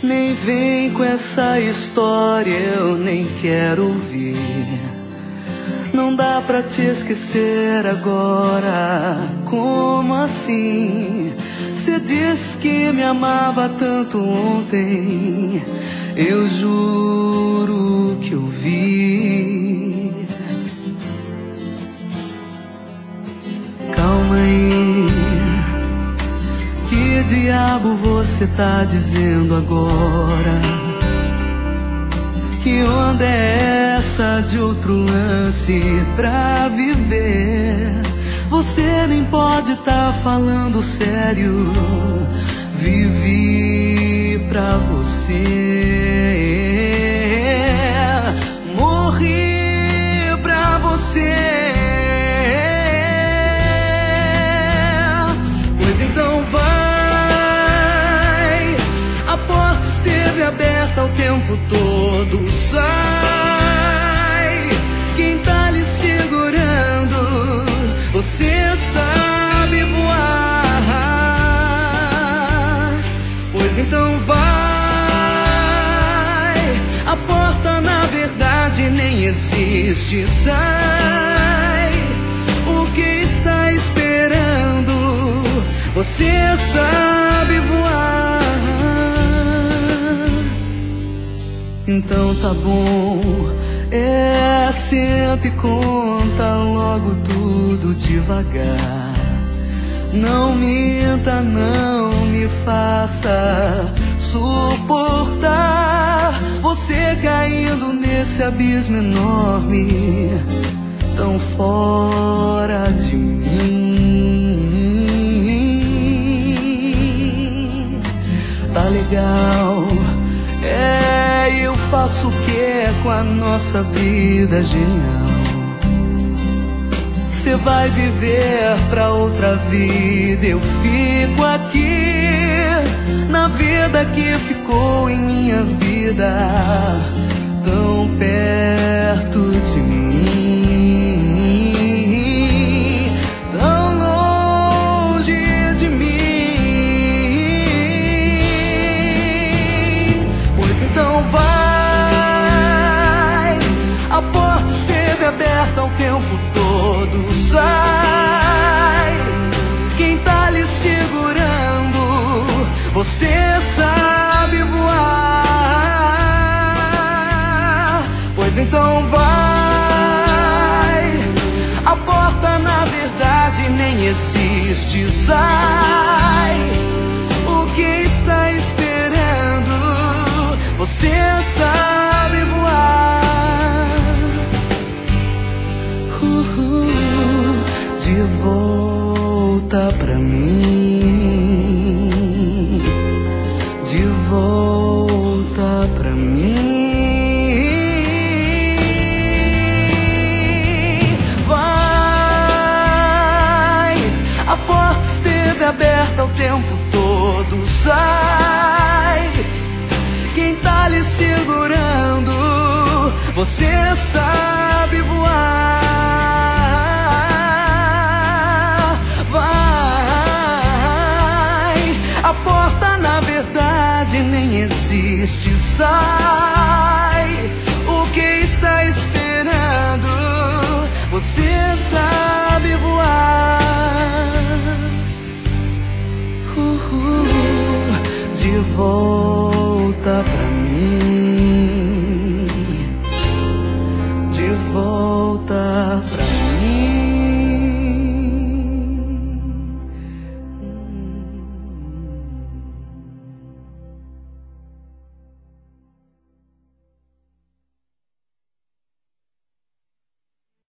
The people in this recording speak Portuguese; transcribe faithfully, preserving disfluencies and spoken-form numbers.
Nem vem com essa história, eu nem quero ouvir. Não dá pra te esquecer agora, como assim? Cê disse que me amava tanto ontem, eu juro que eu vi. Calma aí, que diabo você tá dizendo agora? Que onda é essa de outro lance pra viver? Você nem pode tá falando sério. Vivi pra você, morri pra você. Pois então vai, a porta esteve aberta o tempo todo. Sai, quem tá lhe segurando, você sabe voar. Pois então vai, a porta na verdade nem existe. Sai, o que está esperando, você sabe voar. Então tá bom, é, senta e conta logo tudo devagar. Não minta, não me faça suportar você caindo nesse abismo enorme, tão fora de mim. Tá legal, é, eu faço o que com a nossa vida genial? Cê vai viver pra outra vida, eu fico aqui na vida que ficou em minha vida, tão perto de mim, tão longe de mim. Pois então vai, a porta esteve aberta o tempo todo. Sai, quem tá lhe segurando, você sabe voar. Pois então vai, a porta na verdade nem existe. Sai, o que está esperando, você sabe voar. De volta pra mim, de volta pra mim. Vai, a porta esteve aberta o tempo todo. Sai, quem tá lhe segurando, você sabe voar. A porta na verdade nem existe. Sai, o que está esperando, você sabe